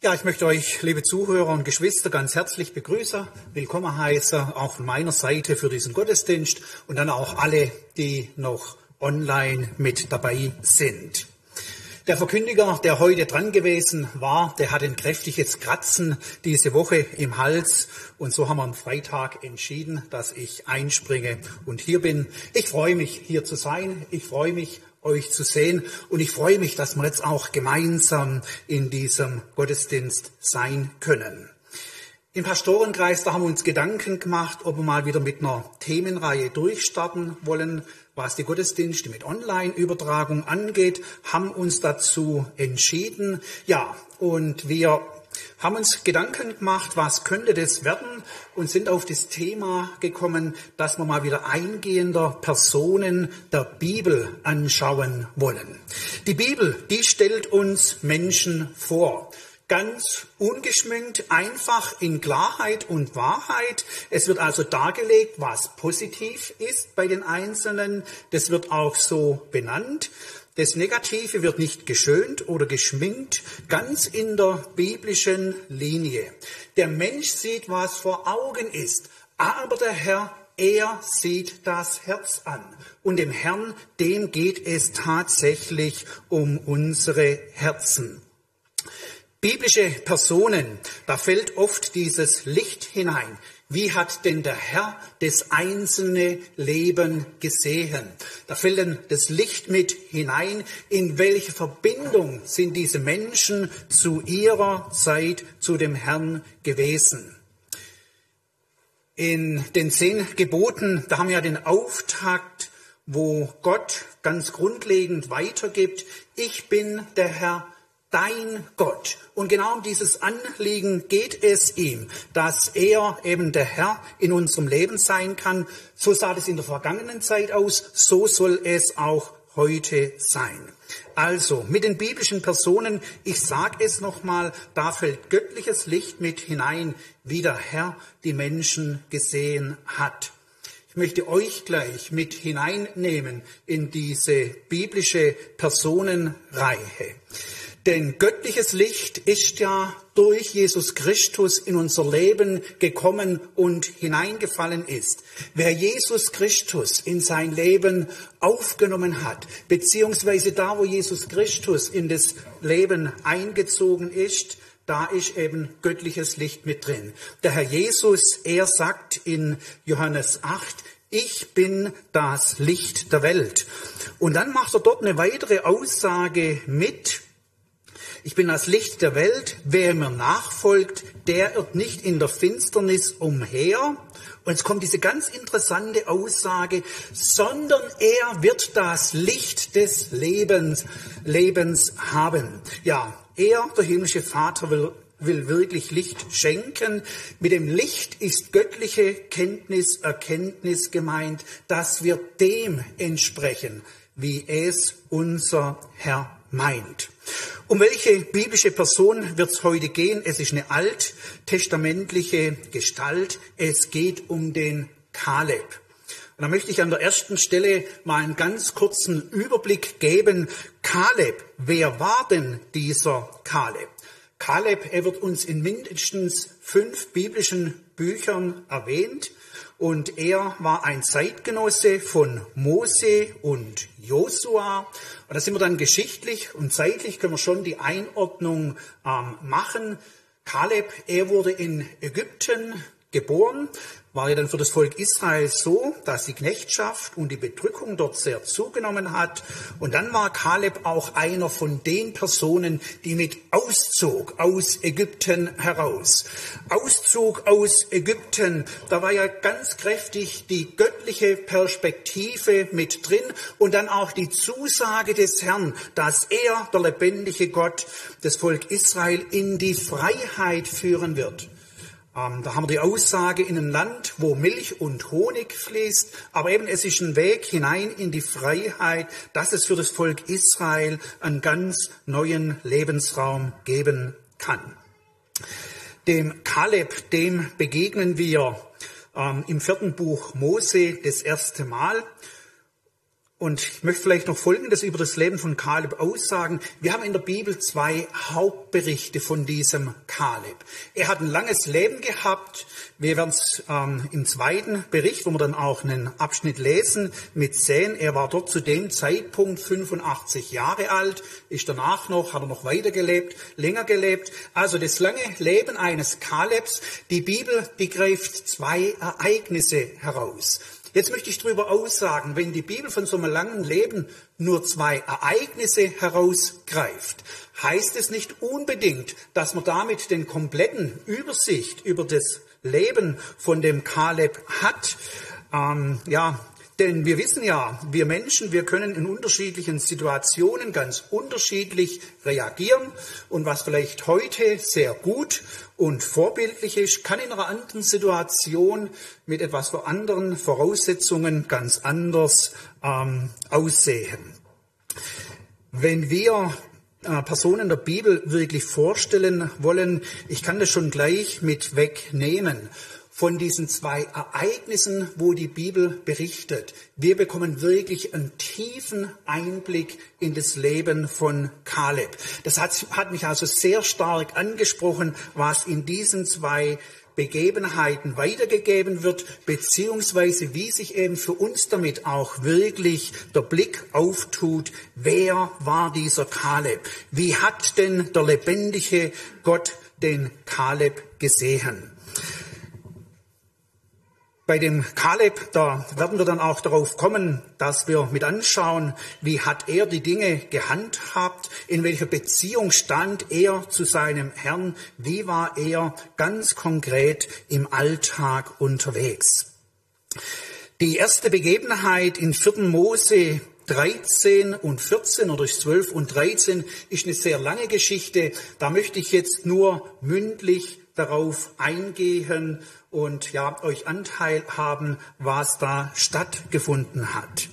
Ja, ich möchte euch, liebe Zuhörer und Geschwister, ganz herzlich begrüßen, willkommen heißen, auch von meiner Seite für diesen Gottesdienst und dann auch alle, die noch online mit dabei sind. Der Verkündiger, der heute dran gewesen war, der hat ein kräftiges Kratzen diese Woche im Hals und so haben wir am Freitag entschieden, dass ich einspringe und hier bin. Ich freue mich, hier zu sein. Ich freue mich, euch zu sehen und ich freue mich, dass wir jetzt auch gemeinsam in diesem Gottesdienst sein können. Im Pastorenkreis, da haben wir uns Gedanken gemacht, ob wir mal wieder mit einer Themenreihe durchstarten wollen, was die Gottesdienste mit Online-Übertragung angeht, haben uns dazu entschieden. Ja, und wir haben uns Gedanken gemacht, was könnte das werden und sind auf das Thema gekommen, dass wir mal wieder eingehender Personen der Bibel anschauen wollen. Die Bibel, die stellt uns Menschen vor. Ganz ungeschminkt, einfach in Klarheit und Wahrheit. Es wird also dargelegt, was positiv ist bei den Einzelnen. Das wird auch so benannt. Das Negative wird nicht geschönt oder geschminkt, ganz in der biblischen Linie. Der Mensch sieht, was vor Augen ist, aber der Herr, er sieht das Herz an. Und dem Herrn, dem geht es tatsächlich um unsere Herzen. Biblische Personen, da fällt oft dieses Licht hinein. Wie hat denn der Herr das einzelne Leben gesehen? Da fällt dann das Licht mit hinein. In welche Verbindung sind diese Menschen zu ihrer Zeit zu dem Herrn gewesen? In den 10 Geboten, da haben wir ja den Auftakt, wo Gott ganz grundlegend weitergibt. Ich bin der Herr, dein Gott. Und genau um dieses Anliegen geht es ihm, dass er eben der Herr in unserem Leben sein kann. So sah es in der vergangenen Zeit aus, so soll es auch heute sein. Also mit den biblischen Personen, ich sage es nochmal, da fällt göttliches Licht mit hinein, wie der Herr die Menschen gesehen hat. Ich möchte euch gleich mit hineinnehmen in diese biblische Personenreihe. Denn göttliches Licht ist ja durch Jesus Christus in unser Leben gekommen und hineingefallen ist. Wer Jesus Christus in sein Leben aufgenommen hat, beziehungsweise da, wo Jesus Christus in das Leben eingezogen ist, da ist eben göttliches Licht mit drin. Der Herr Jesus, er sagt in Johannes 8, ich bin das Licht der Welt. Und dann macht er dort eine weitere Aussage mit. Ich bin das Licht der Welt, wer mir nachfolgt, der irrt nicht in der Finsternis umher. Und jetzt kommt diese ganz interessante Aussage, sondern er wird das Licht des Lebens haben. Ja, er, der himmlische Vater, will wirklich Licht schenken. Mit dem Licht ist göttliche Kenntnis, Erkenntnis gemeint, dass wir dem entsprechen, wie es unser Herr meint. Um welche biblische Person wird es heute gehen? Es ist eine alttestamentliche Gestalt. Es geht um den Kaleb. Und da möchte ich an der ersten Stelle mal einen ganz kurzen Überblick geben. Kaleb, wer war denn dieser Kaleb? Kaleb, er wird uns in mindestens 5 biblischen Büchern erwähnt. Und er war ein Zeitgenosse von Mose und Josua. Und da sind wir dann geschichtlich und zeitlich können wir schon die Einordnung machen. Kaleb, er wurde in Ägypten geboren, war ja dann für das Volk Israel so, dass die Knechtschaft und die Bedrückung dort sehr zugenommen hat. Und dann war Kaleb auch einer von den Personen, die mit auszog aus Ägypten heraus. Auszug aus Ägypten, da war ja ganz kräftig die göttliche Perspektive mit drin und dann auch die Zusage des Herrn, dass er, der lebendige Gott, das Volk Israel in die Freiheit führen wird. Da haben wir die Aussage in ein Land, wo Milch und Honig fließt, aber eben es ist ein Weg hinein in die Freiheit, dass es für das Volk Israel einen ganz neuen Lebensraum geben kann. Dem Kaleb, dem begegnen wir im 4. Buch Mose das erste Mal. Und ich möchte vielleicht noch Folgendes über das Leben von Kaleb aussagen. Wir haben in der Bibel 2 Hauptberichte von diesem Kaleb. Er hat ein langes Leben gehabt. Wir werden es im zweiten Bericht, wo wir dann auch einen Abschnitt lesen, mit sehen. Er war dort zu dem Zeitpunkt 85 Jahre alt, ist danach noch, hat er noch weiter gelebt, länger gelebt. Also das lange Leben eines Kalebs. Die Bibel, die greift 2 Ereignisse heraus. Jetzt möchte ich darüber aussagen, wenn die Bibel von so einem langen Leben nur 2 Ereignisse herausgreift, heißt es nicht unbedingt, dass man damit den kompletten Übersicht über das Leben von dem Kaleb hat. Denn wir wissen ja, wir Menschen, wir können in unterschiedlichen Situationen ganz unterschiedlich reagieren. Und was vielleicht heute sehr gut und vorbildlich ist, kann in einer anderen Situation mit etwas anderen Voraussetzungen ganz anders aussehen. Wenn wir Personen der Bibel wirklich vorstellen wollen, ich kann das schon gleich mit wegnehmen. Von diesen 2 Ereignissen, wo die Bibel berichtet. Wir bekommen wirklich einen tiefen Einblick in das Leben von Kaleb. Das hat mich also sehr stark angesprochen, was in diesen 2 Begebenheiten weitergegeben wird, beziehungsweise wie sich eben für uns damit auch wirklich der Blick auftut, wer war dieser Kaleb? Wie hat denn der lebendige Gott den Kaleb gesehen? Bei dem Kaleb, da werden wir dann auch darauf kommen, dass wir mit anschauen, wie hat er die Dinge gehandhabt, in welcher Beziehung stand er zu seinem Herrn, wie war er ganz konkret im Alltag unterwegs. Die erste Begebenheit in 4. Mose 13 und 14 oder 12 und 13 ist eine sehr lange Geschichte. Da möchte ich jetzt nur mündlich darauf eingehen und euch Anteil haben, was da stattgefunden hat.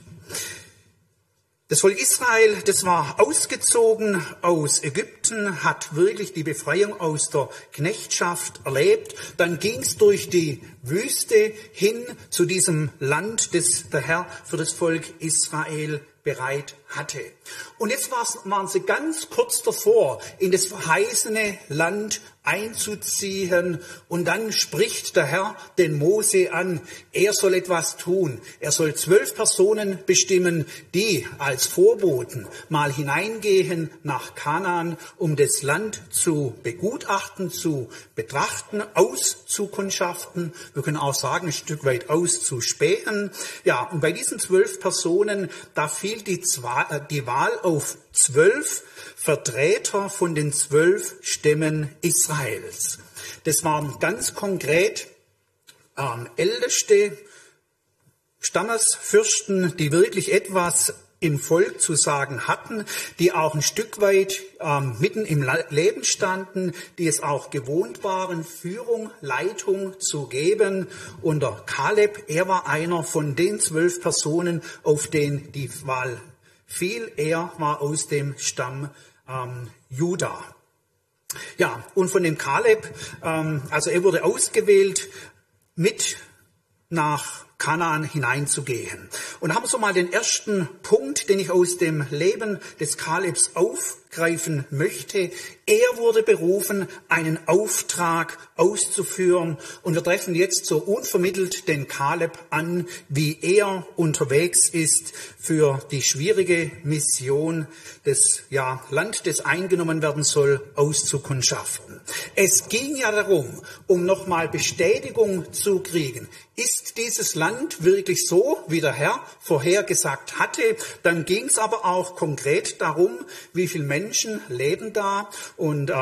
Das Volk Israel, das war ausgezogen aus Ägypten, hat wirklich die Befreiung aus der Knechtschaft erlebt. Dann ging es durch die Wüste hin zu diesem Land, das der Herr für das Volk Israel bereit hatte. Und jetzt waren sie ganz kurz davor, in das verheißene Land einzuziehen. Und dann spricht der Herr den Mose an, er soll etwas tun. Er soll 12 Personen bestimmen, die als Vorboten mal hineingehen nach Kanaan, um das Land zu begutachten, zu betrachten, auszukundschaften. Wir können auch sagen, ein Stück weit auszuspähen. Ja, und bei diesen 12 Personen, da fiel die Wahl auf 12 Vertreter von den 12 Stämmen Israels. Das waren ganz konkret älteste Stammesfürsten, die wirklich etwas im Volk zu sagen hatten, die auch ein Stück weit mitten im Leben standen, die es auch gewohnt waren, Führung, Leitung zu geben. Und der Kaleb, er war einer von den 12 Personen, auf den die Wahl fiel. Er war aus dem Stamm Juda. Ja, und von dem Kaleb, also er wurde ausgewählt, mit nach Kanaan hineinzugehen. Und haben wir so mal den ersten Punkt, den ich aus dem Leben des Kalebs aufgreifen möchte. Er wurde berufen, einen Auftrag auszuführen. Und wir treffen jetzt so unvermittelt den Kaleb an, wie er unterwegs ist für die schwierige Mission, das Land, das eingenommen werden soll, auszukundschaften. Es ging ja darum, um nochmal Bestätigung zu kriegen. Ist dieses Land wirklich so, wie der Herr vorhergesagt hatte? Dann ging es aber auch konkret darum, wie viele Menschen leben da. Und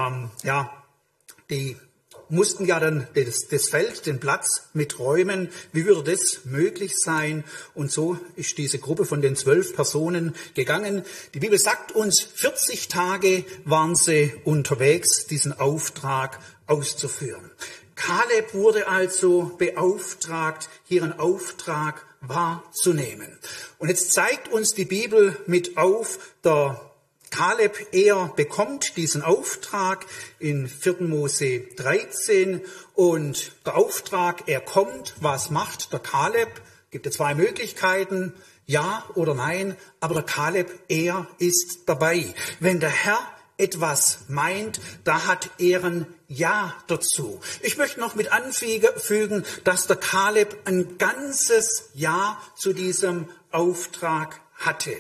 die mussten ja dann das Feld, den Platz miträumen. Wie würde das möglich sein? Und so ist diese Gruppe von den 12 Personen gegangen. Die Bibel sagt uns, 40 Tage waren sie unterwegs, diesen Auftrag auszuführen. Kaleb wurde also beauftragt, hier einen Auftrag wahrzunehmen. Und jetzt zeigt uns die Bibel mit auf, der Kaleb, er bekommt diesen Auftrag in 4. Mose 13 und der Auftrag, er kommt, was macht der Kaleb? Gibt es 2 Möglichkeiten. ja oder nein, aber der Kaleb, er ist dabei. Wenn der Herr etwas meint, da hat er ein Ja dazu. Ich möchte noch mit anfügen, dass der Kaleb ein ganzes Ja zu diesem Auftrag hatte.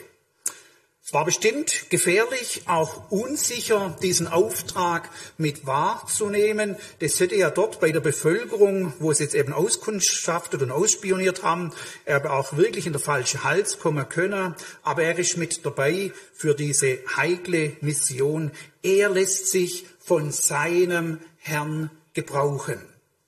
Es war bestimmt gefährlich, auch unsicher, diesen Auftrag mit wahrzunehmen. Das hätte ja dort bei der Bevölkerung, wo es jetzt eben auskundschaftet und ausspioniert haben, aber auch wirklich in der falsche Hals kommen können. Aber er ist mit dabei für diese heikle Mission. Er lässt sich von seinem Herrn gebrauchen.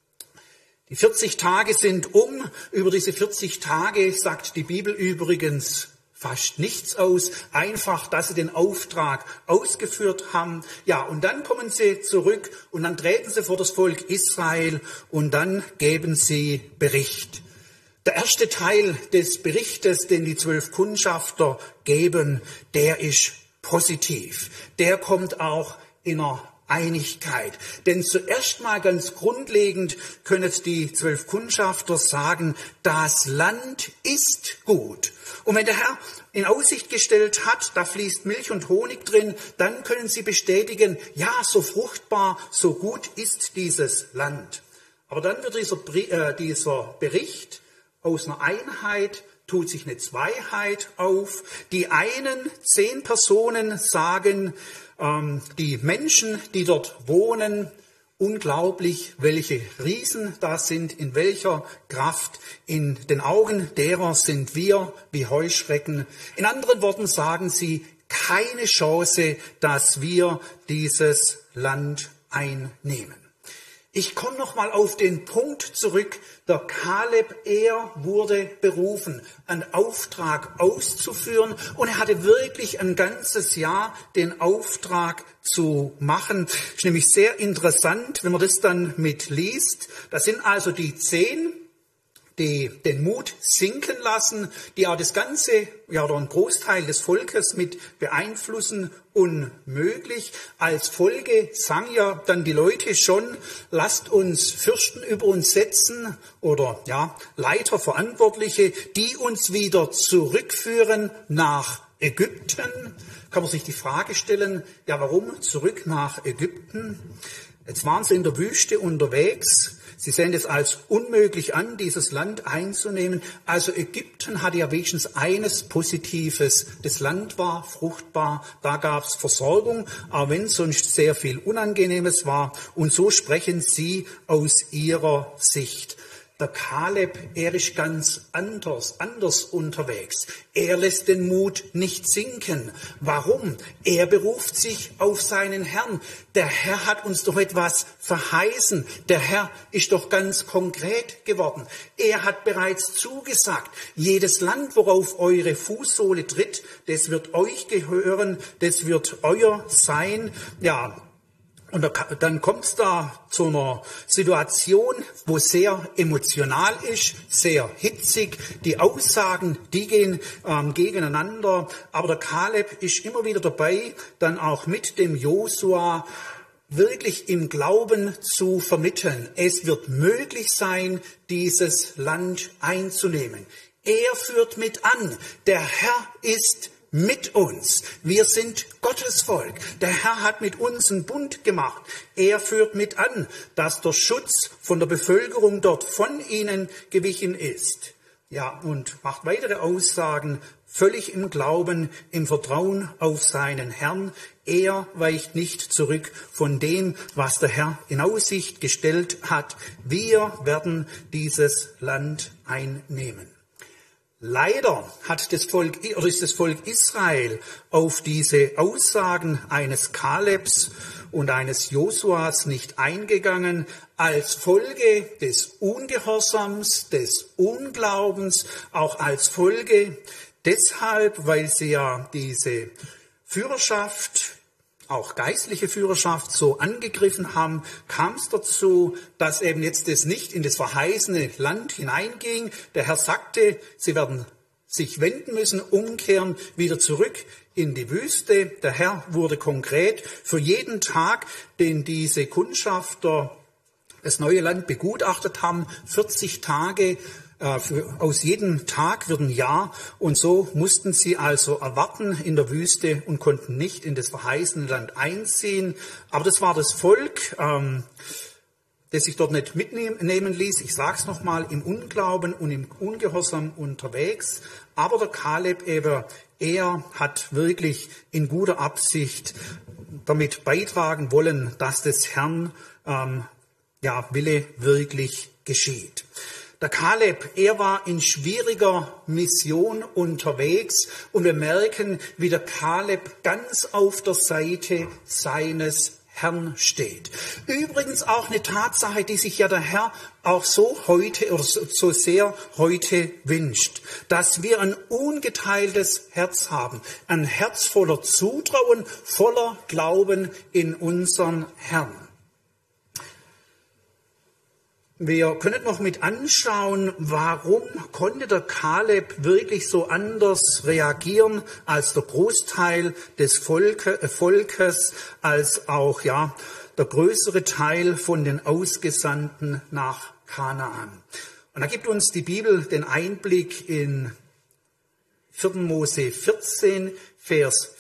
Die 40 Tage sind um. Über diese 40 Tage sagt die Bibel übrigens fast nichts aus, einfach, dass sie den Auftrag ausgeführt haben. Ja, und dann kommen sie zurück und dann treten sie vor das Volk Israel und dann geben sie Bericht. Der erste Teil des Berichtes, den die 12 Kundschafter geben, der ist positiv. Der kommt auch in einer Einigkeit. Denn zuerst mal ganz grundlegend können die 12 Kundschafter sagen, das Land ist gut. Und wenn der Herr in Aussicht gestellt hat, da fließt Milch und Honig drin, dann können sie bestätigen, ja, so fruchtbar, so gut ist dieses Land. Aber dann wird dieser Bericht aus einer Einheit, tut sich eine Zweiheit auf. Die einen 10 Personen sagen, die Menschen, die dort wohnen, unglaublich, welche Riesen da sind, in welcher Kraft. In den Augen derer sind wir wie Heuschrecken. In anderen Worten sagen sie, keine Chance, dass wir dieses Land einnehmen. Ich komme noch mal auf den Punkt zurück. Der Kaleb, er wurde berufen, einen Auftrag auszuführen. Und er hatte wirklich ein ganzes Jahr, den Auftrag zu machen. Ist nämlich sehr interessant, wenn man das dann mitliest. Das sind also die 10, die den Mut sinken lassen, die auch das ganze, ja, oder einen Großteil des Volkes mit beeinflussen, unmöglich. Als Folge sagen ja dann die Leute schon, lasst uns Fürsten über uns setzen oder ja, Leiter, Verantwortliche, die uns wieder zurückführen nach Ägypten. Kann man sich die Frage stellen, ja, warum zurück nach Ägypten? Jetzt waren sie in der Wüste unterwegs. Sie sehen es als unmöglich an, dieses Land einzunehmen. Also Ägypten hatte ja wenigstens eines Positives. Das Land war fruchtbar, da gab es Versorgung, auch wenn sonst sehr viel Unangenehmes war. Und so sprechen sie aus ihrer Sicht. Der Kaleb, er ist ganz anders unterwegs. Er lässt den Mut nicht sinken. Warum? Er beruft sich auf seinen Herrn. Der Herr hat uns doch etwas verheißen. Der Herr ist doch ganz konkret geworden. Er hat bereits zugesagt, jedes Land, worauf eure Fußsohle tritt, das wird euch gehören, das wird euer sein. Ja, und dann kommt es da zu einer Situation, wo sehr emotional ist, sehr hitzig. Die Aussagen, die gehen gegeneinander. Aber der Kaleb ist immer wieder dabei, dann auch mit dem Josua wirklich im Glauben zu vermitteln. Es wird möglich sein, dieses Land einzunehmen. Er führt mit an. Der Herr ist mit uns. Wir sind Gottes Volk. Der Herr hat mit uns einen Bund gemacht. Er führt mit an, dass der Schutz von der Bevölkerung dort von ihnen gewichen ist. Ja, und macht weitere Aussagen, völlig im Glauben, im Vertrauen auf seinen Herrn. Er weicht nicht zurück von dem, was der Herr in Aussicht gestellt hat. Wir werden dieses Land einnehmen. Leider ist das Volk Israel auf diese Aussagen eines Kalebs und eines Josuas nicht eingegangen, als Folge des Ungehorsams, des Unglaubens, auch als Folge deshalb, weil sie ja diese Führerschaft, auch geistliche Führerschaft, so angegriffen haben, kam es dazu, dass eben jetzt das nicht in das verheißene Land hineinging. Der Herr sagte, sie werden sich wenden müssen, umkehren, wieder zurück in die Wüste. Der Herr wurde konkret für jeden Tag, den diese Kundschafter das neue Land begutachtet haben, 40 Tage aus jedem Tag wird ein Jahr, und so mussten sie also erwarten in der Wüste und konnten nicht in das verheißene Land einziehen. Aber das war das Volk, das sich dort nicht mitnehmen ließ. Ich sage es nochmal, im Unglauben und im Ungehorsam unterwegs. Aber der Kaleb eben, er hat wirklich in guter Absicht damit beitragen wollen, dass des Herrn Wille wirklich geschieht. Der Kaleb, er war in schwieriger Mission unterwegs, und wir merken, wie der Kaleb ganz auf der Seite seines Herrn steht. Übrigens auch eine Tatsache, die sich ja der Herr auch so heute oder so sehr heute wünscht, dass wir ein ungeteiltes Herz haben, ein Herz voller Zutrauen, voller Glauben in unseren Herrn. Wir können noch mit anschauen, warum konnte der Kaleb wirklich so anders reagieren als der Großteil des Volkes, als auch der größere Teil von den Ausgesandten nach Kanaan. Und da gibt uns die Bibel den Einblick in 4. Mose 14, Vers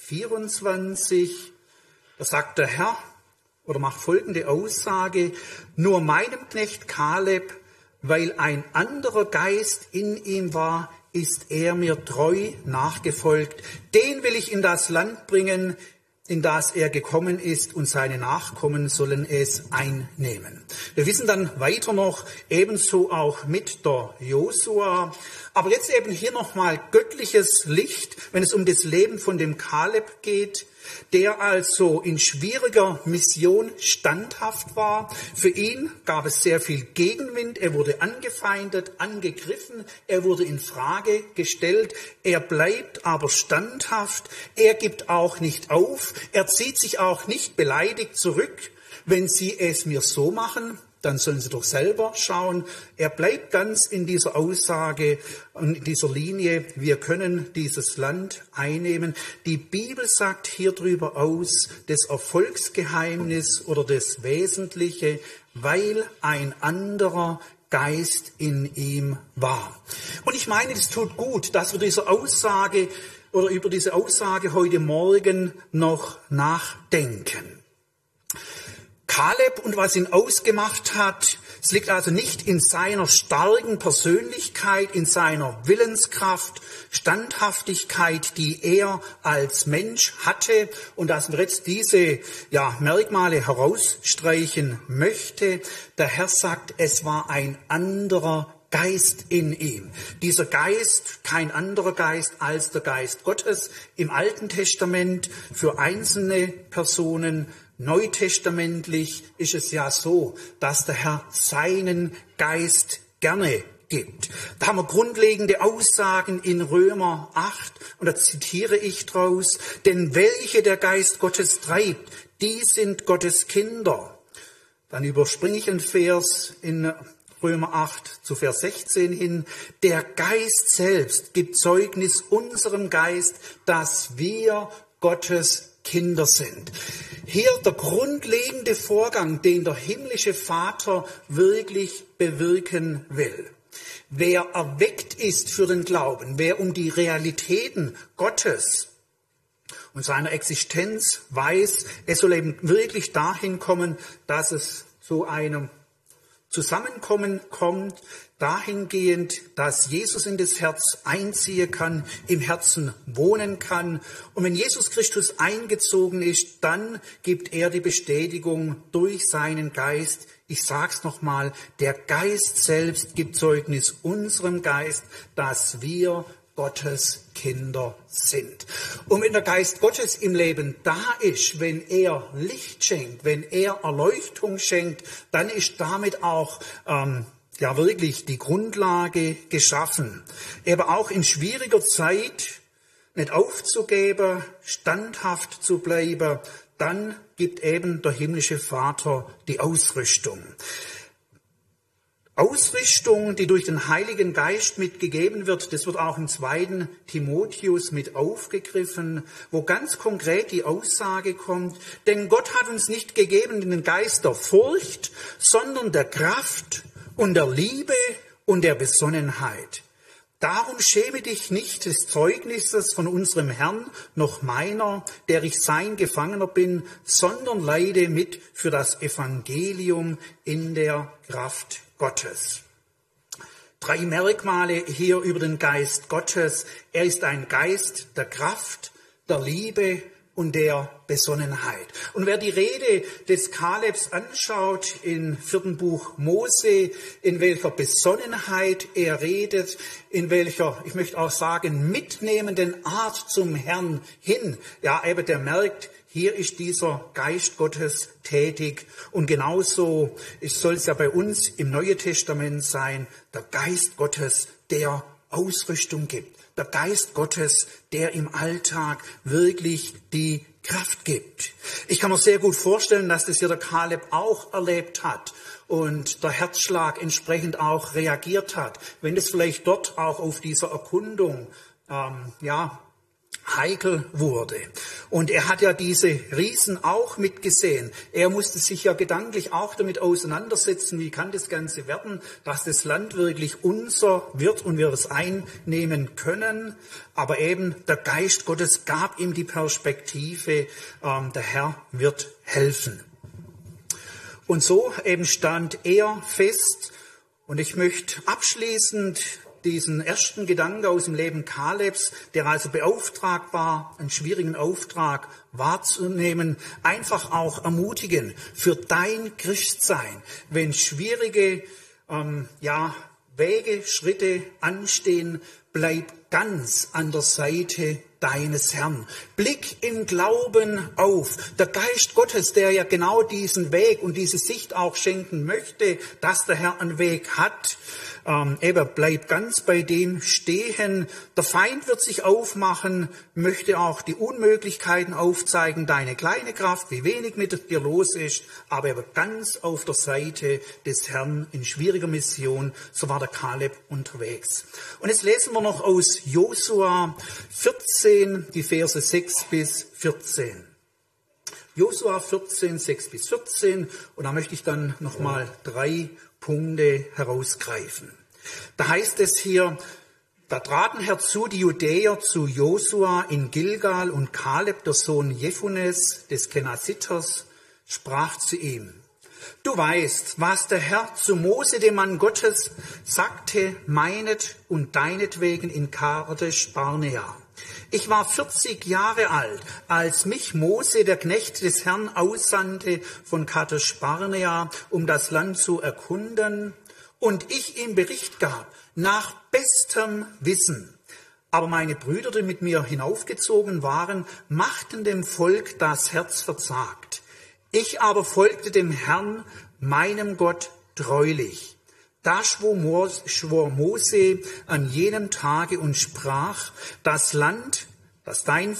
24. Da sagt der Herr, oder macht folgende Aussage: Nur meinem Knecht Kaleb, weil ein anderer Geist in ihm war, ist er mir treu nachgefolgt. Den will ich in das Land bringen, in das er gekommen ist, und seine Nachkommen sollen es einnehmen. Wir wissen dann weiter noch, ebenso auch mit der Josua. Aber jetzt eben hier nochmal göttliches Licht, wenn es um das Leben von dem Kaleb geht, der also in schwieriger Mission standhaft war. Für ihn gab es sehr viel Gegenwind. Er wurde angefeindet, angegriffen. Er wurde in Frage gestellt. Er bleibt aber standhaft. Er gibt auch nicht auf. Er zieht sich auch nicht beleidigt zurück. Wenn sie es mir so machen, dann sollen sie doch selber schauen. Er bleibt ganz in dieser Aussage und in dieser Linie, wir können dieses Land einnehmen. Die Bibel sagt hier drüber aus, das Erfolgsgeheimnis oder das Wesentliche, weil ein anderer Geist in ihm war. Und ich meine, es tut gut, dass wir diese Aussage oder über diese Aussage heute Morgen noch nachdenken. Kaleb und was ihn ausgemacht hat, es liegt also nicht in seiner starken Persönlichkeit, in seiner Willenskraft, Standhaftigkeit, die er als Mensch hatte, und dass wir jetzt diese Merkmale herausstreichen möchte. Der Herr sagt, es war ein anderer Geist in ihm. Dieser Geist, kein anderer Geist als der Geist Gottes im Alten Testament für einzelne Personen. Neutestamentlich ist es ja so, dass der Herr seinen Geist gerne gibt. Da haben wir grundlegende Aussagen in Römer 8, und da zitiere ich draus: Denn welche der Geist Gottes treibt, die sind Gottes Kinder. Dann überspringe ich einen Vers in Römer 8 zu Vers 16 hin. Der Geist selbst gibt Zeugnis unserem Geist, dass wir Gottes Kinder sind. Hier der grundlegende Vorgang, den der himmlische Vater wirklich bewirken will. Wer erweckt ist für den Glauben, wer um die Realitäten Gottes und seiner Existenz weiß, es soll eben wirklich dahin kommen, dass es zu einem Zusammenkommen kommt, dahingehend, dass Jesus in das Herz einziehen kann, im Herzen wohnen kann. Und wenn Jesus Christus eingezogen ist, dann gibt er die Bestätigung durch seinen Geist. Ich sag's nochmal, der Geist selbst gibt Zeugnis unserem Geist, dass wir Gottes Kinder sind. Und wenn der Geist Gottes im Leben da ist, wenn er Licht schenkt, wenn er Erleuchtung schenkt, dann ist damit auch wirklich die Grundlage geschaffen. Eben auch in schwieriger Zeit nicht aufzugeben, standhaft zu bleiben, dann gibt eben der himmlische Vater die Ausrüstung. Ausrichtung, die durch den Heiligen Geist mitgegeben wird, das wird auch im 2. Timotheus mit aufgegriffen, wo ganz konkret die Aussage kommt, denn Gott hat uns nicht gegeben den Geist der Furcht, sondern der Kraft und der Liebe und der Besonnenheit. Darum schäme dich nicht des Zeugnisses von unserem Herrn, noch meiner, der ich sein Gefangener bin, sondern leide mit für das Evangelium in der Kraft Gottes. 3 Merkmale hier über den Geist Gottes. Er ist ein Geist der Kraft, der Liebe und der Besonnenheit. Und wer die Rede des Kalebs anschaut im 4. Buch Mose, in welcher Besonnenheit er redet, in welcher, ich möchte auch sagen, mitnehmenden Art zum Herrn hin, ja, eben der merkt, hier ist dieser Geist Gottes tätig. Und genauso soll es ja bei uns im Neuen Testament sein, der Geist Gottes, der Ausrüstung gibt. Der Geist Gottes, der im Alltag wirklich die Kraft gibt. Ich kann mir sehr gut vorstellen, dass das hier der Kaleb auch erlebt hat und der Herzschlag entsprechend auch reagiert hat, wenn das vielleicht dort auch auf dieser Erkundung heikel wurde. Und er hat ja diese Riesen auch mitgesehen. Er musste sich ja gedanklich auch damit auseinandersetzen, wie kann das Ganze werden, dass das Land wirklich unser wird und wir es einnehmen können. Aber eben der Geist Gottes gab ihm die Perspektive, der Herr wird helfen. Und so eben stand er fest. Und ich möchte abschließend diesen ersten Gedanken aus dem Leben Kalebs, der also beauftragt war, einen schwierigen Auftrag wahrzunehmen, einfach auch ermutigen für dein Christsein, wenn schwierige Wege, Schritte anstehen, bleib ganz an der Seite deines Herrn. Blick im Glauben auf. Der Geist Gottes, der ja genau diesen Weg und diese Sicht auch schenken möchte, dass der Herr einen Weg hat, bleib ganz bei dem stehen. Der Feind wird sich aufmachen, möchte auch die Unmöglichkeiten aufzeigen, deine kleine Kraft, wie wenig mit dir los ist, aber er wird ganz auf der Seite des Herrn in schwieriger Mission. So war der Kaleb unterwegs. Und jetzt lesen wir noch aus Josua 14, die Verse 6 bis 14. Josua 14, 6 bis 14. Und da möchte ich dann nochmal 3 Punkte herausgreifen. Da heißt es hier, da traten herzu die Judäer zu Josua in Gilgal und Kaleb, der Sohn Jephunes des Kenaziters, sprach zu ihm: Du weißt, was der Herr zu Mose, dem Mann Gottes, sagte, meinet und deinetwegen in Kadesh Barnea. Ich war 40 Jahre alt, als mich Mose, der Knecht des Herrn, aussandte von Kadesh Barnea, um das Land zu erkunden, und ich ihm Bericht gab, nach bestem Wissen. Aber meine Brüder, die mit mir hinaufgezogen waren, machten dem Volk das Herz verzagt. Ich aber folgte dem Herrn, meinem Gott, treulich. Da schwor Mose an jenem Tage und sprach, das Land, das dein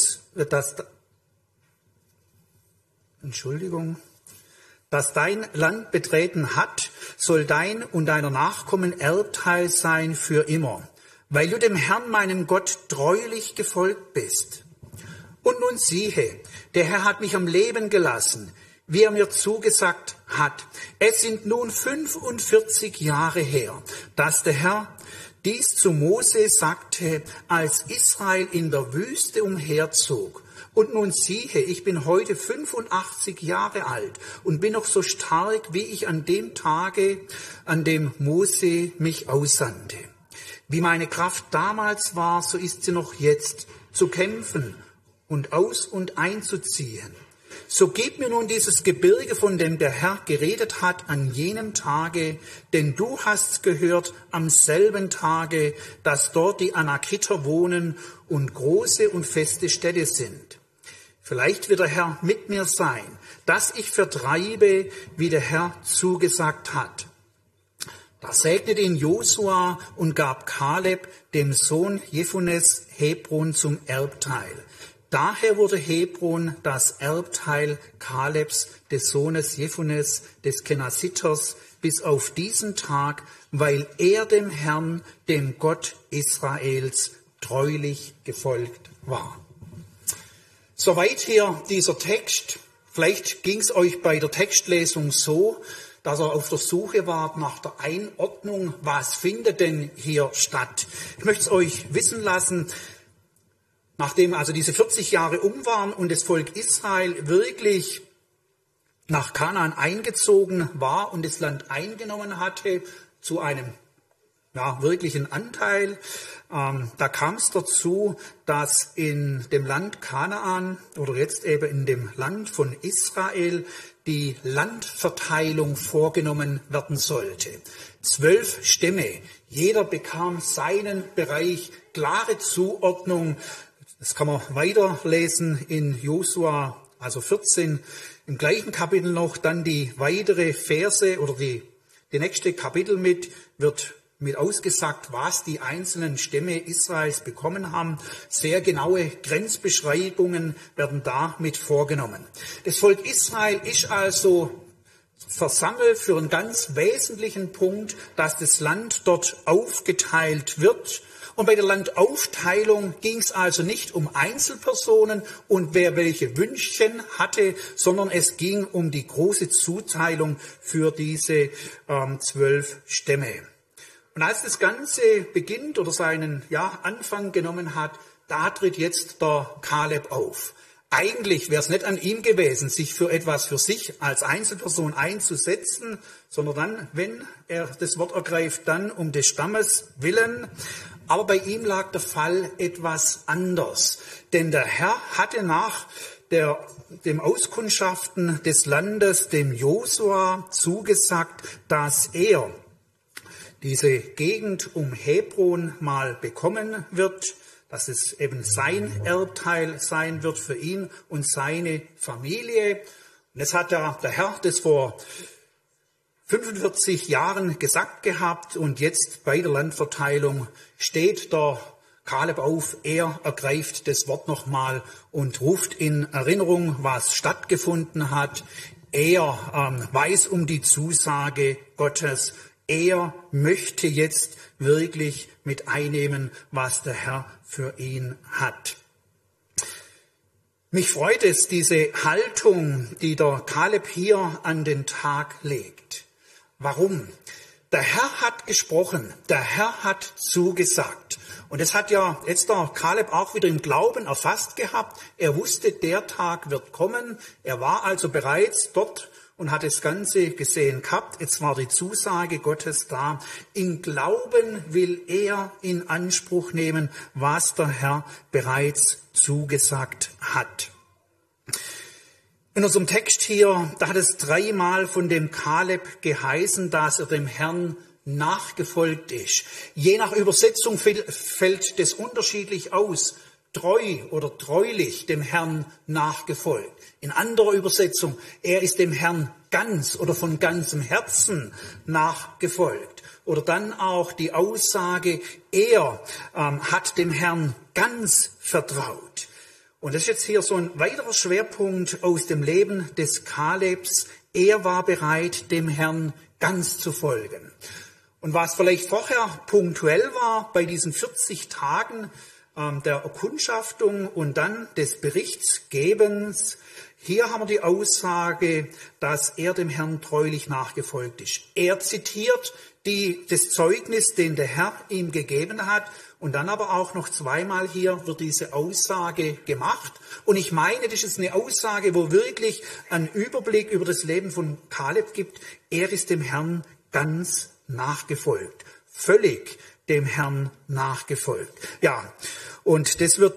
Land betreten hat, soll dein und deiner Nachkommen Erbteil sein für immer, weil du dem Herrn, meinem Gott, treulich gefolgt bist. Und nun siehe, der Herr hat mich am Leben gelassen, wie er mir zugesagt hat. Es sind nun 45 Jahre her, dass der Herr dies zu Mose sagte, als Israel in der Wüste umherzog. Und nun siehe, ich bin heute 85 Jahre alt und bin noch so stark, wie ich an dem Tage, an dem Mose mich aussandte. Wie meine Kraft damals war, so ist sie noch jetzt, zu kämpfen und aus- und einzuziehen. So gib mir nun dieses Gebirge, von dem der Herr geredet hat an jenem Tage, denn du hast gehört am selben Tage, dass dort die Anakiter wohnen und große und feste Städte sind. Vielleicht wird der Herr mit mir sein, dass ich vertreibe, wie der Herr zugesagt hat. Da segnete ihn Josua und gab Kaleb, dem Sohn Jephunes, Hebron zum Erbteil. Daher wurde Hebron das Erbteil Kalebs, des Sohnes Jephunes, des Kenaziters, bis auf diesen Tag, weil er dem Herrn, dem Gott Israels, treulich gefolgt war. Soweit hier dieser Text. Vielleicht ging es euch bei der Textlesung so, dass er auf der Suche war nach der Einordnung, was findet denn hier statt. Ich möchte es euch wissen lassen, nachdem also diese 40 Jahre um waren und das Volk Israel wirklich nach Kanaan eingezogen war und das Land eingenommen hatte, zu einem wirklichen Anteil. Da kam es dazu, dass in dem Land Kanaan oder jetzt eben in dem Land von Israel die Landverteilung vorgenommen werden sollte. 12 Stämme, jeder bekam seinen Bereich, klare Zuordnung. Das kann man weiterlesen in Josua, also 14, im gleichen Kapitel noch, dann die weitere Verse oder die nächste Kapitel wird mit ausgesagt, was die einzelnen Stämme Israels bekommen haben. Sehr genaue Grenzbeschreibungen werden damit vorgenommen. Das Volk Israel ist also versammelt für einen ganz wesentlichen Punkt, dass das Land dort aufgeteilt wird. Und bei der Landaufteilung ging es also nicht um Einzelpersonen und wer welche Wünschchen hatte, sondern es ging um die große Zuteilung für diese 12 Stämme. Und als das Ganze beginnt oder seinen Anfang genommen hat, da tritt jetzt der Kaleb auf. Eigentlich wäre es nicht an ihm gewesen, sich für etwas für sich als Einzelperson einzusetzen, sondern dann, wenn er das Wort ergreift, dann um des Stammes willen. Aber bei ihm lag der Fall etwas anders. Denn der Herr hatte nach dem Auskundschaften des Landes dem Josua zugesagt, dass er diese Gegend um Hebron mal bekommen wird, dass es eben sein Erbteil sein wird für ihn und seine Familie. Und das hat der Herr das vor 45 Jahren gesagt gehabt und jetzt bei der Landverteilung steht der Kaleb auf, er ergreift das Wort nochmal und ruft in Erinnerung, was stattgefunden hat. Er weiß um die Zusage Gottes. Er möchte jetzt wirklich mit einnehmen, was der Herr für ihn hat. Mich freut es, diese Haltung, die der Kaleb hier an den Tag legt. Warum? Der Herr hat gesprochen, der Herr hat zugesagt. Und das hat ja jetzt der Kaleb auch wieder im Glauben erfasst gehabt. Er wusste, der Tag wird kommen. Er war also bereits dort und hat das Ganze gesehen gehabt. Jetzt war die Zusage Gottes da. Im Glauben will er in Anspruch nehmen, was der Herr bereits zugesagt hat. In unserem Text hier, da hat es 3-mal von dem Kaleb geheißen, dass er dem Herrn nachgefolgt ist. Je nach Übersetzung fällt das unterschiedlich aus. Treu oder treulich dem Herrn nachgefolgt. In anderer Übersetzung, er ist dem Herrn ganz oder von ganzem Herzen nachgefolgt. Oder dann auch die Aussage, er hat dem Herrn ganz vertraut. Und das ist jetzt hier so ein weiterer Schwerpunkt aus dem Leben des Kalebs. Er war bereit, dem Herrn ganz zu folgen. Und was vielleicht vorher punktuell war, bei diesen 40 Tagen der Erkundschaftung und dann des Berichtsgebens, hier haben wir die Aussage, dass er dem Herrn treulich nachgefolgt ist. Er zitiert das Zeugnis, den der Herr ihm gegeben hat. Und dann aber auch noch 2-mal hier wird diese Aussage gemacht. Und ich meine, das ist eine Aussage, wo wirklich einen Überblick über das Leben von Kaleb gibt. Er ist dem Herrn ganz nachgefolgt. Völlig dem Herrn nachgefolgt. Ja, und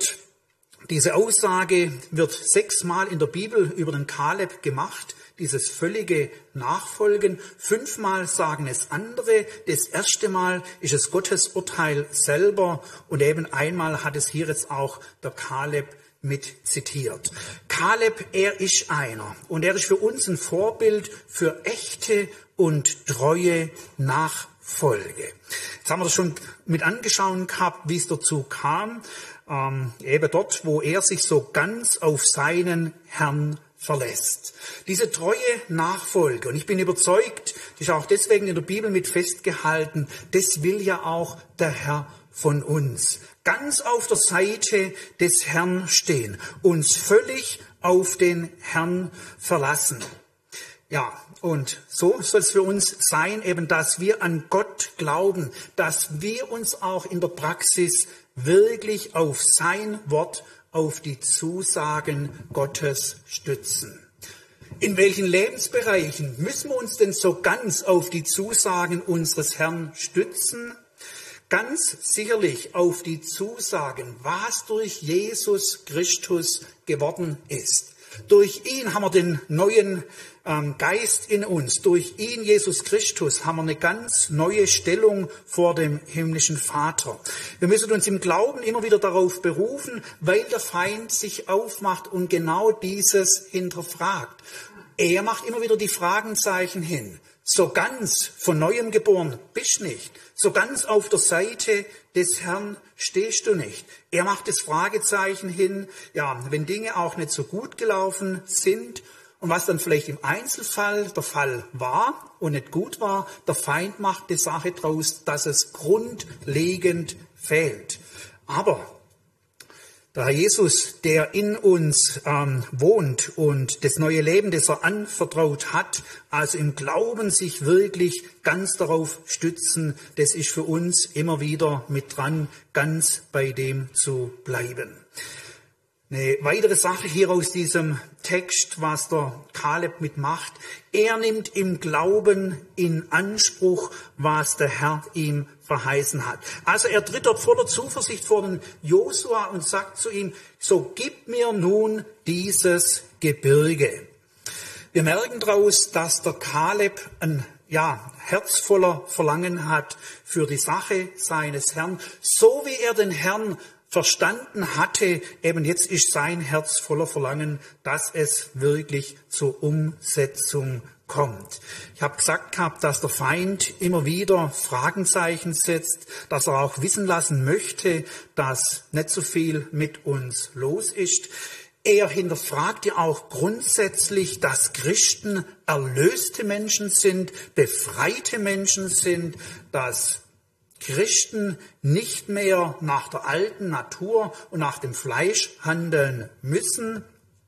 diese Aussage wird 6-mal in der Bibel über den Kaleb gemacht, dieses völlige Nachfolgen. 5-mal sagen es andere. Das erste Mal ist es Gottes Urteil selber und eben einmal hat es hier jetzt auch der Kaleb mit zitiert. Kaleb, er ist einer und er ist für uns ein Vorbild für echte und treue Nachfolge. Jetzt haben wir das schon mit angeschaut gehabt, wie es dazu kam. Eben dort, wo er sich so ganz auf seinen Herrn verlässt. Diese treue Nachfolge, und ich bin überzeugt, das ist auch deswegen in der Bibel mit festgehalten, das will ja auch der Herr von uns. Ganz auf der Seite des Herrn stehen, uns völlig auf den Herrn verlassen. Ja, Und so soll es für uns sein, eben, dass wir an Gott glauben, dass wir uns auch in der Praxis wirklich auf sein Wort, auf die Zusagen Gottes stützen. In welchen Lebensbereichen müssen wir uns denn so ganz auf die Zusagen unseres Herrn stützen? Ganz sicherlich auf die Zusagen, was durch Jesus Christus geworden ist. Durch ihn haben wir den neuen Geist in uns. Durch ihn, Jesus Christus, haben wir eine ganz neue Stellung vor dem himmlischen Vater. Wir müssen uns im Glauben immer wieder darauf berufen, weil der Feind sich aufmacht und genau dieses hinterfragt. Er macht immer wieder die Fragenzeichen hin. So ganz von Neuem geboren bist nicht. So ganz auf der Seite des Herrn stehst du nicht. Er macht das Fragezeichen hin, ja, wenn Dinge auch nicht so gut gelaufen sind und was dann vielleicht im Einzelfall der Fall war und nicht gut war, der Feind macht die Sache draus, dass es grundlegend fehlt. Aber der Herr Jesus, der in uns wohnt und das neue Leben, das er anvertraut hat, also im Glauben sich wirklich ganz darauf stützen, das ist für uns immer wieder mit dran, ganz bei dem zu bleiben. Eine weitere Sache hier aus diesem Text, was der Kaleb mitmacht, er nimmt im Glauben in Anspruch, was der Herr ihm verheißen hat. Also er tritt dort voller Zuversicht vor den Josua und sagt zu ihm, so gib mir nun dieses Gebirge. Wir merken daraus, dass der Kaleb ein Herz voller Verlangen hat für die Sache seines Herrn, so wie er den Herrn verstanden hatte, eben jetzt ist sein Herz voller Verlangen, dass es wirklich zur Umsetzung kommt. Ich habe gesagt gehabt, dass der Feind immer wieder Fragenzeichen setzt, dass er auch wissen lassen möchte, dass nicht so viel mit uns los ist. Er hinterfragt ja auch grundsätzlich, dass Christen erlöste Menschen sind, befreite Menschen sind, dass Christen nicht mehr nach der alten Natur und nach dem Fleisch handeln müssen.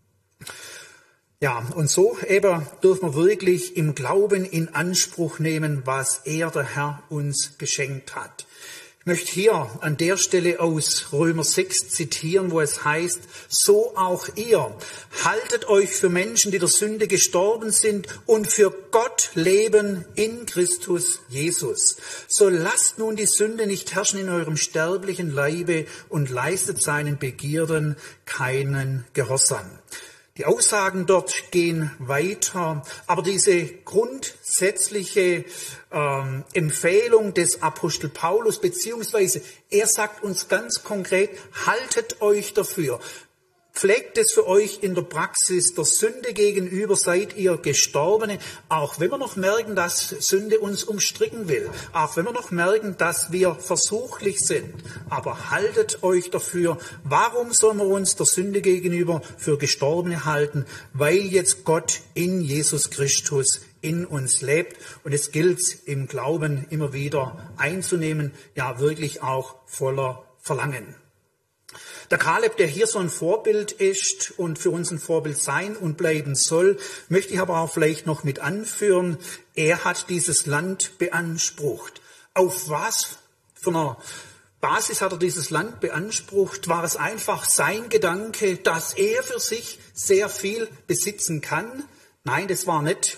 Ja, und so eben dürfen wir wirklich im Glauben in Anspruch nehmen, was er, der Herr, uns geschenkt hat. Ich möchte hier an der Stelle aus Römer 6 zitieren, wo es heißt, so auch ihr, haltet euch für Menschen, die der Sünde gestorben sind und für Gott leben in Christus Jesus. So lasst nun die Sünde nicht herrschen in eurem sterblichen Leibe und leistet seinen Begierden keinen Gehorsam. Die Aussagen dort gehen weiter, aber diese grundsätzliche Empfehlung des Apostel Paulus, beziehungsweise er sagt uns ganz konkret, haltet euch dafür. Pflegt es für euch in der Praxis, der Sünde gegenüber seid ihr Gestorbene, auch wenn wir noch merken, dass Sünde uns umstricken will, auch wenn wir noch merken, dass wir versuchlich sind. Aber haltet euch dafür. Warum sollen wir uns der Sünde gegenüber für Gestorbene halten? Weil jetzt Gott in Jesus Christus in uns lebt und es gilt im Glauben immer wieder einzunehmen, ja wirklich auch voller Verlangen. Der Kaleb, der hier so ein Vorbild ist und für uns ein Vorbild sein und bleiben soll, möchte ich aber auch vielleicht noch mit anführen. Er hat dieses Land beansprucht. Auf was für einer Basis hat er dieses Land beansprucht? War es einfach sein Gedanke, dass er für sich sehr viel besitzen kann? Nein, das war nicht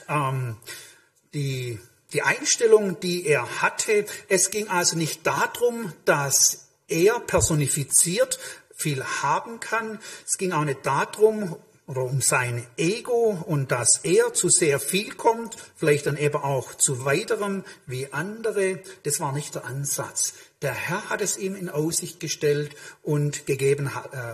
die Einstellung, die er hatte. Es ging also nicht darum, dass er personifiziert viel haben kann. Es ging auch nicht darum oder um sein Ego und dass er zu sehr viel kommt, vielleicht dann eben auch zu weiterem wie andere. Das war nicht der Ansatz. Der Herr hat es ihm in Aussicht gestellt und gegeben.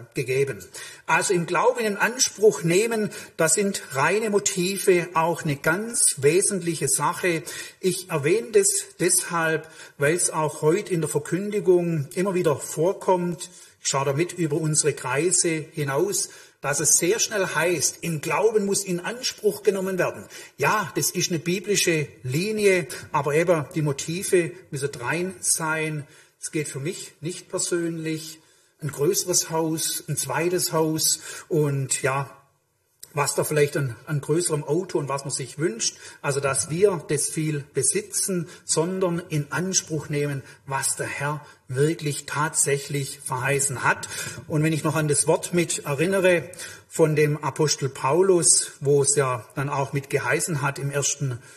Also im Glauben in Anspruch nehmen, das sind reine Motive, auch eine ganz wesentliche Sache. Ich erwähne das deshalb, weil es auch heute in der Verkündigung immer wieder vorkommt. Ich schaue damit über unsere Kreise hinaus, dass es sehr schnell heißt, im Glauben muss in Anspruch genommen werden. Ja, das ist eine biblische Linie, aber eben die Motive müssen rein sein. Es geht für mich nicht persönlich, ein größeres Haus, ein zweites Haus und ja, was da vielleicht an größerem Auto und was man sich wünscht, also dass wir das viel besitzen, sondern in Anspruch nehmen, was der Herr wirklich tatsächlich verheißen hat. Und wenn ich noch an das Wort mit erinnere von dem Apostel Paulus, wo es ja dann auch mit geheißen hat im 1.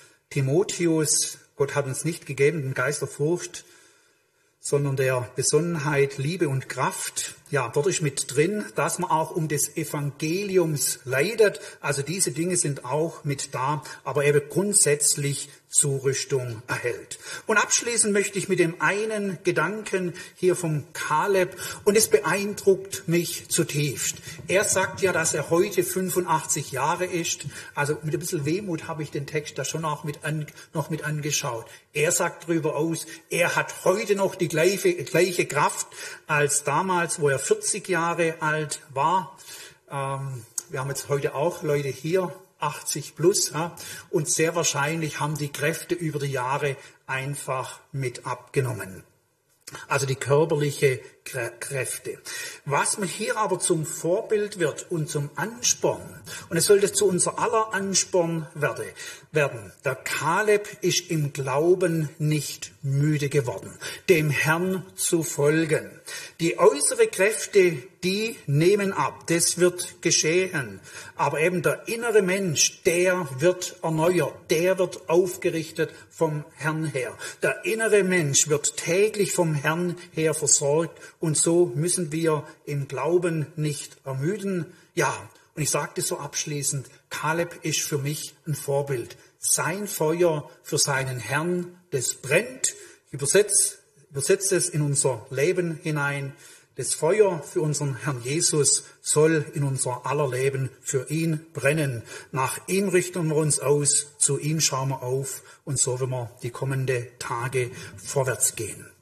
Timotheus, Gott hat uns nicht gegeben den Geist der Furcht, sondern der Besonnenheit, Liebe und Kraft. Ja, dort ist mit drin, dass man auch um des Evangeliums leidet. Also diese Dinge sind auch mit da, aber eben grundsätzlich Zurüstung erhält. Und abschließen möchte ich mit dem einen Gedanken hier vom Kaleb, und es beeindruckt mich zutiefst. Er sagt ja, dass er heute 85 Jahre ist. Also mit ein bisschen Wehmut habe ich den Text da schon auch noch mit angeschaut. Er sagt darüber aus, er hat heute noch die gleiche Kraft als damals, wo er 40 Jahre alt war. Wir haben jetzt heute auch Leute hier, 80 plus, ja, und sehr wahrscheinlich haben die Kräfte über die Jahre einfach mit abgenommen. Also die körperliche Kräfte. Was mir hier aber zum Vorbild wird und zum Ansporn, und es sollte zu unser aller Ansporn werden. Der Kaleb ist im Glauben nicht müde geworden, dem Herrn zu folgen. Die äußeren Kräfte, die nehmen ab, das wird geschehen. Aber eben der innere Mensch, der wird erneuert, der wird aufgerichtet vom Herrn her. Der innere Mensch wird täglich vom Herrn her versorgt, und so müssen wir im Glauben nicht ermüden. Ja, und ich sagte so abschließend, Kaleb ist für mich ein Vorbild. Sein Feuer für seinen Herrn, das brennt. Übersetzt es in unser Leben hinein. Das Feuer für unseren Herrn Jesus soll in unser aller Leben für ihn brennen. Nach ihm richten wir uns aus, zu ihm schauen wir auf, und so werden wir die kommenden Tage vorwärts gehen.